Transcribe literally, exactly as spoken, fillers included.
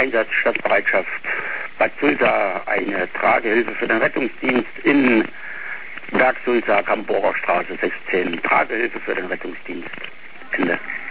Einsatz Stadtbereitschaft Bad Sulza, eine Tragehilfe für den Rettungsdienst in Berg Sulza, Kamburger Straße sechzehn. Tragehilfe für den Rettungsdienst. Ende.